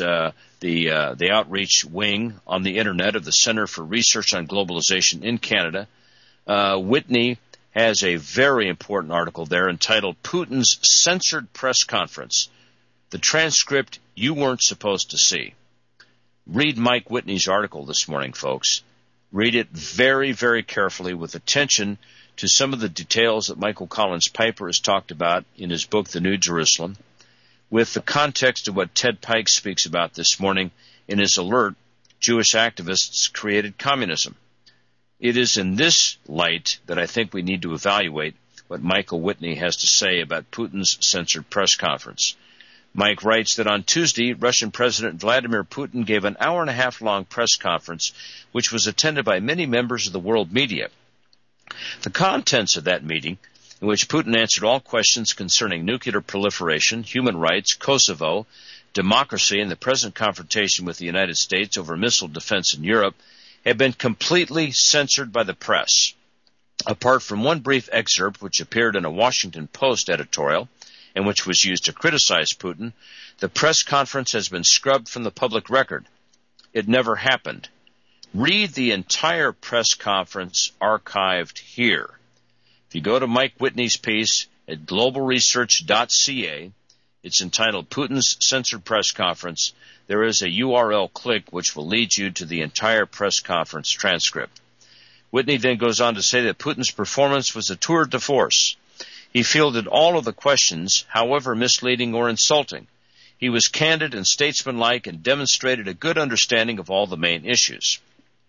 the outreach wing on the Internet of the Center for Research on Globalization in Canada. Whitney has a very important article there entitled Putin's Censored Press Conference, the transcript you weren't supposed to see. Read Mike Whitney's article this morning, folks. Read it very, very carefully with attention to some of the details that Michael Collins Piper has talked about in his book, The New Jerusalem, with the context of what Ted Pike speaks about this morning in his alert, Jewish Activists Created Communism. It is in this light that I think we need to evaluate what Michael Whitney has to say about Putin's censored press conference. Mike writes that on Tuesday, Russian President Vladimir Putin gave an hour-and-a-half-long press conference, which was attended by many members of the world media. The contents of that meeting, in which Putin answered all questions concerning nuclear proliferation, human rights, Kosovo, democracy, and the present confrontation with the United States over missile defense in Europe, have been completely censored by the press. Apart from one brief excerpt which appeared in a Washington Post editorial and which was used to criticize Putin, the press conference has been scrubbed from the public record. It never happened. Read the entire press conference archived here. If you go to Mike Whitney's piece at globalresearch.ca, it's entitled Putin's Censored Press Conference. There is a URL click which will lead you to the entire press conference transcript. Whitney then goes on to say that Putin's performance was a tour de force. He fielded all of the questions, however misleading or insulting. He was candid and statesmanlike and demonstrated a good understanding of all the main issues.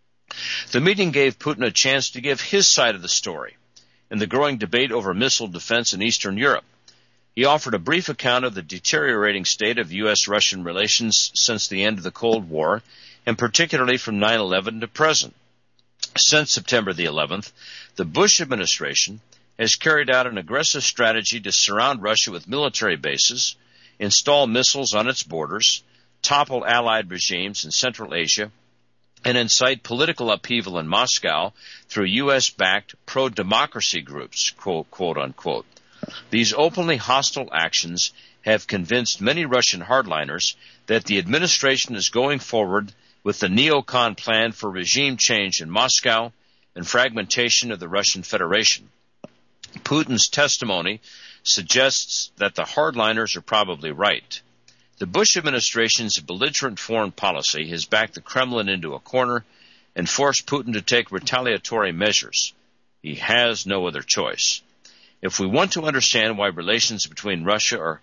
The meeting gave Putin a chance to give his side of the story in the growing debate over missile defense in Eastern Europe. He offered a brief account of the deteriorating state of U.S.-Russian relations since the end of the Cold War, and particularly from 9/11 to present. Since September the 11th, the Bush administration has carried out an aggressive strategy to surround Russia with military bases, install missiles on its borders, topple allied regimes in Central Asia, and incite political upheaval in Moscow through U.S.-backed pro-democracy groups, quote unquote. These openly hostile actions have convinced many Russian hardliners that the administration is going forward with the neocon plan for regime change in Moscow and fragmentation of the Russian Federation. Putin's testimony suggests that the hardliners are probably right. The Bush administration's belligerent foreign policy has backed the Kremlin into a corner and forced Putin to take retaliatory measures. He has no other choice. If we want to understand why relations between Russia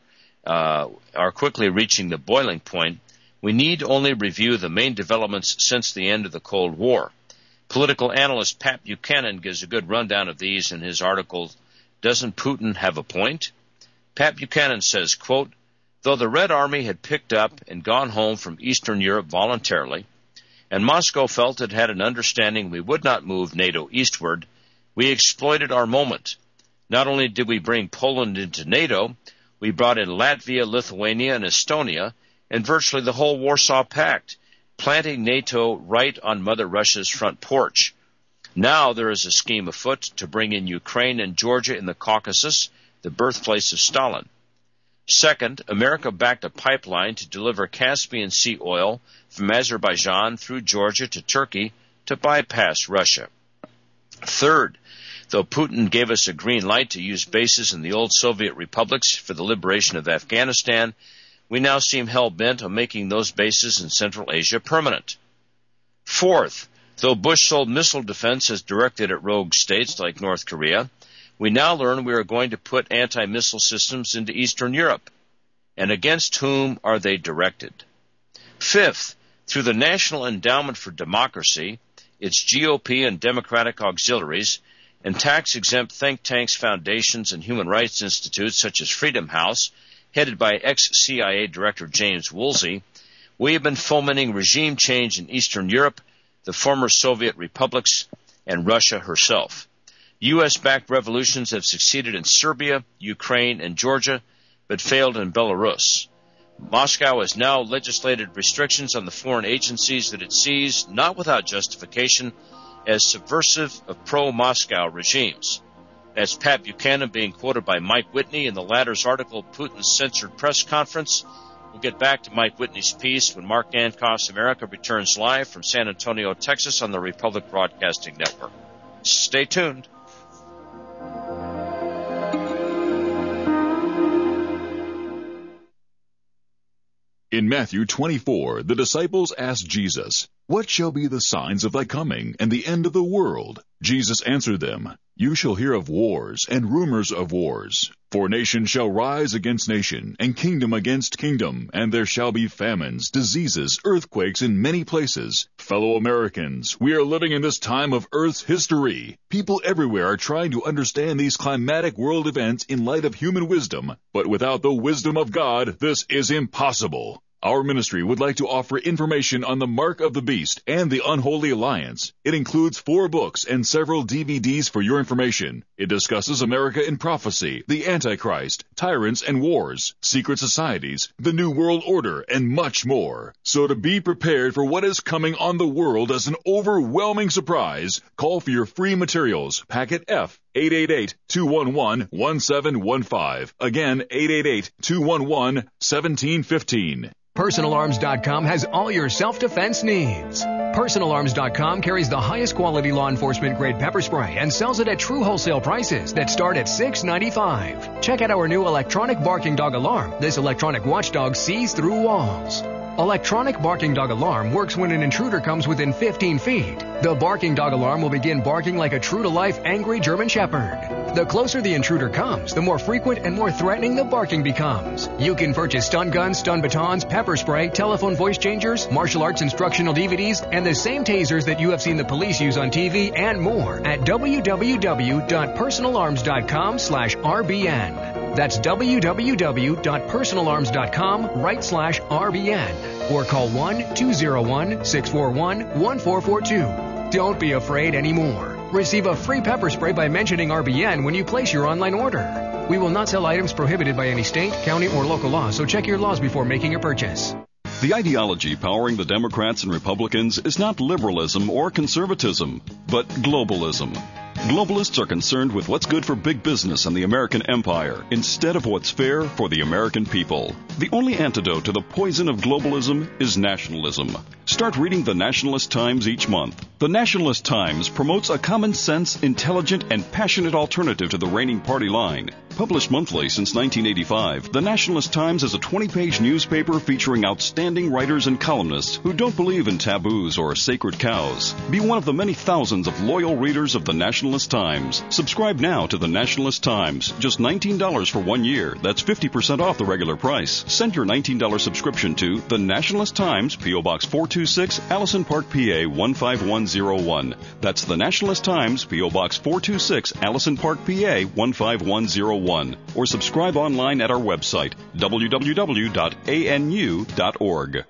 are quickly reaching the boiling point, we need only review the main developments since the end of the Cold War. Political analyst Pat Buchanan gives a good rundown of these in his article, Doesn't Putin Have a Point? Pat Buchanan says, quote, though the Red Army had picked up and gone home from Eastern Europe voluntarily, and Moscow felt it had an understanding we would not move NATO eastward, we exploited our moment. Not only did we bring Poland into NATO, we brought in Latvia, Lithuania, and Estonia, and virtually the whole Warsaw Pact, planting NATO right on Mother Russia's front porch. Now there is a scheme afoot to bring in Ukraine and Georgia in the Caucasus, the birthplace of Stalin. Second, America backed a pipeline to deliver Caspian Sea oil from Azerbaijan through Georgia to Turkey to bypass Russia. Third, Though Putin gave us a green light to use bases in the old Soviet republics for the liberation of Afghanistan, we now seem hell-bent on making those bases in Central Asia permanent. Fourth, though Bush sold missile defense as directed at rogue states like North Korea, we now learn we are going to put anti-missile systems into Eastern Europe. And against whom are they directed? Fifth, through the National Endowment for Democracy, its GOP and Democratic auxiliaries, and tax-exempt think tanks, foundations, and human rights institutes such as Freedom House, headed by ex-CIA Director James Woolsey, we have been fomenting regime change in Eastern Europe, the former Soviet republics, and Russia herself. U.S.-backed revolutions have succeeded in Serbia, Ukraine, and Georgia, but failed in Belarus. Moscow has now legislated restrictions on the foreign agencies that it sees, not without justification, as subversive of pro-Moscow regimes. That's Pat Buchanan being quoted by Mike Whitney in the latter's article, Putin's Censored Press Conference. We'll get back to Mike Whitney's piece when Mark Dankoff's America returns live from San Antonio, Texas on the Republic Broadcasting Network. Stay tuned. In Matthew 24, the disciples asked Jesus, "What shall be the signs of thy coming and the end of the world?" Jesus answered them, "You shall hear of wars and rumors of wars. For nation shall rise against nation, and kingdom against kingdom, and there shall be famines, diseases, earthquakes in many places." Fellow Americans, we are living in this time of Earth's history. People everywhere are trying to understand these climatic world events in light of human wisdom, but without the wisdom of God, this is impossible. Our ministry would like to offer information on the Mark of the Beast and the Unholy Alliance. It includes 4 books and several DVDs for your information. It discusses America in prophecy, the Antichrist, tyrants and wars, secret societies, the New World Order, and much more. So to be prepared for what is coming on the world as an overwhelming surprise, call for your free materials, packet F, 888-211-1715. Again, 888-211-1715. PersonalArms.com has all your self-defense needs. PersonalArms.com carries the highest quality law enforcement grade pepper spray and sells it at true wholesale prices that start at $6.95. Check out our new electronic barking dog alarm. This electronic watchdog sees through walls. Electronic barking dog alarm works when an intruder comes within 15 feet. The barking dog alarm will begin barking like a true-to-life angry German Shepherd. The closer the intruder comes, the more frequent and more threatening the barking becomes. You can purchase stun guns, stun batons, pepper spray, telephone voice changers, martial arts instructional DVDs, and the same tasers that you have seen the police use on TV and more at www.personalarms.com/RBN. That's www.personalarms.com/RBN or call 1-201-641-1442. Don't be afraid anymore. Receive a free pepper spray by mentioning RBN when you place your online order. We will not sell items prohibited by any state, county, or local law, so check your laws before making your purchase. The ideology powering the Democrats and Republicans is not liberalism or conservatism, but globalism. Globalists are concerned with what's good for big business and the American empire instead of what's fair for the American people. The only antidote to the poison of globalism is nationalism. Start reading the Nationalist Times each month. The Nationalist Times promotes a common sense, intelligent, and passionate alternative to the reigning party line. Published monthly since 1985, the Nationalist Times is a 20-page newspaper featuring outstanding writers and columnists who don't believe in taboos or sacred cows. Be one of the many thousands of loyal readers of the Nationalist Times. Subscribe now to the Nationalist Times. Just $19 for 1 year. That's 50% off the regular price. Send your $19 subscription to the Nationalist Times, P.O. Box 426, Allison Park, PA 15101. That's the Nationalist Times, P.O. Box 426, Allison Park, PA 15101. Or subscribe online at our website, www.anu.org.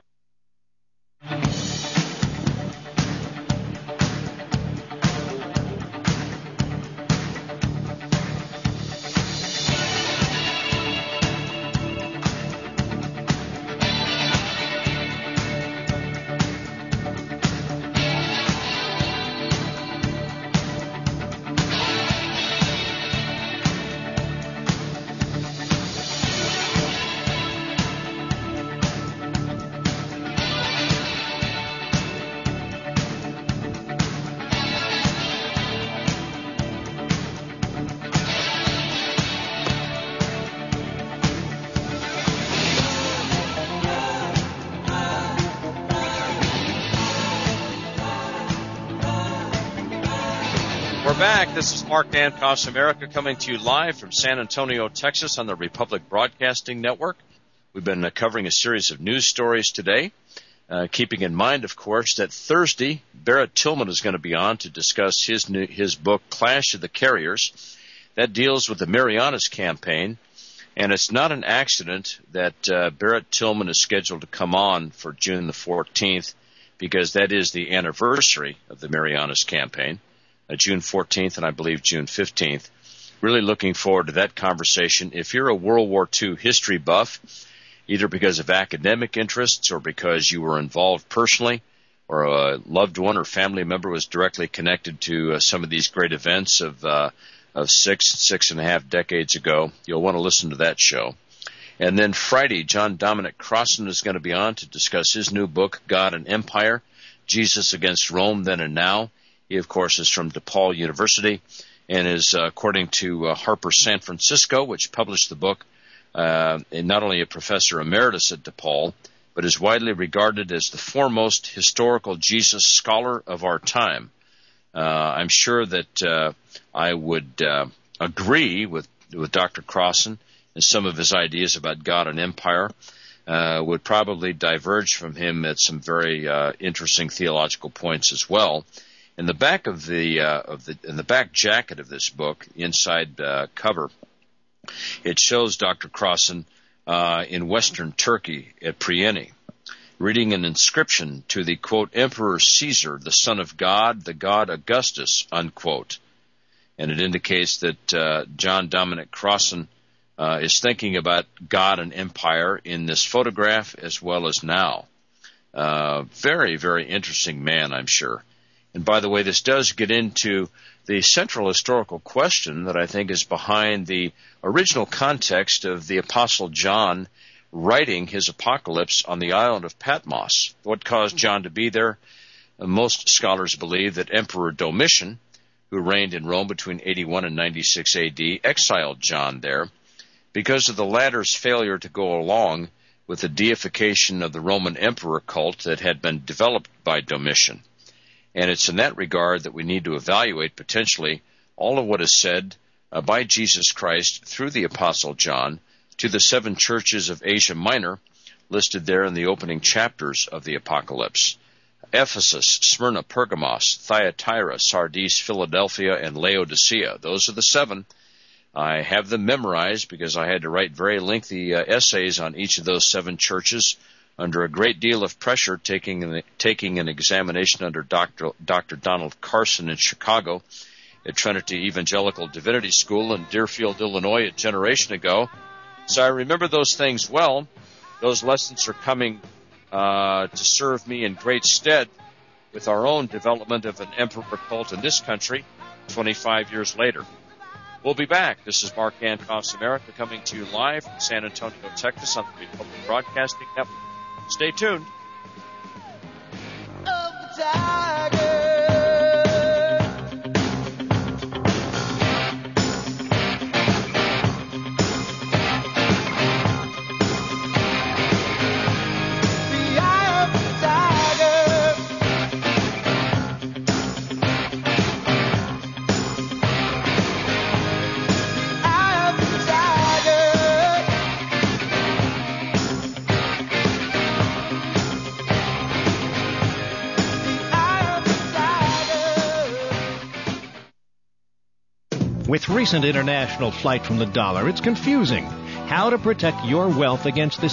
We're back. This is Mark Dankoff's America coming to you live from San Antonio, Texas on the Republic Broadcasting Network. We've been covering a series of news stories today, keeping in mind, of course, that Thursday, Barrett Tillman is going to be on to discuss his book, Clash of the Carriers. That deals with the Marianas campaign, and it's not an accident that Barrett Tillman is scheduled to come on for June the 14th, because that is the anniversary of the Marianas campaign. June 14th and I believe June 15th. Really looking forward to that conversation. If you're a World War II history buff, either because of academic interests or because you were involved personally or a loved one or family member was directly connected to some of these great events of 6.5 decades ago, you'll want to listen to that show. And then Friday, John Dominic Crossan is going to be on to discuss his new book, God and Empire, Jesus Against Rome Then and Now. He, of course, is from DePaul University and is, according to Harper San Francisco, which published the book, and not only a professor emeritus at DePaul, but is widely regarded as the foremost historical Jesus scholar of our time. I'm sure that I would agree with Dr. Crossan and some of his ideas about God and empire. Would probably diverge from him at some very interesting theological points as well. In the back of in the back jacket of this book, inside cover, it shows Dr. Crossan in Western Turkey at Prieni, reading an inscription to the, quote, Emperor Caesar, the son of God, the god Augustus, unquote. And it indicates that John Dominic Crossan is thinking about God and empire in this photograph as well as now. Very, very interesting man, I'm sure. And by the way, this does get into the central historical question that I think is behind the original context of the Apostle John writing his apocalypse on the island of Patmos. What caused John to be there? Most scholars believe that Emperor Domitian, who reigned in Rome between 81 and 96 AD, exiled John there because of the latter's failure to go along with the deification of the Roman emperor cult that had been developed by Domitian. And it's in that regard that we need to evaluate potentially all of what is said by Jesus Christ through the Apostle John to the 7 churches of Asia Minor listed there in the opening chapters of the Apocalypse. Ephesus, Smyrna, Pergamos, Thyatira, Sardis, Philadelphia, and Laodicea. Those are the 7. I have them memorized because I had to write very lengthy essays on each of those 7 churches under a great deal of pressure, taking an examination under Dr. Donald Carson in Chicago at Trinity Evangelical Divinity School in Deerfield, Illinois, a generation ago. So I remember those things well. Those lessons are coming to serve me in great stead with our own development of an emperor cult in this country 25 years later. We'll be back. This is Mark Dankoff's America coming to you live from San Antonio, Texas on the Republic Broadcasting Network. Stay tuned. With recent international flight from the dollar, it's confusing. How to protect your wealth against this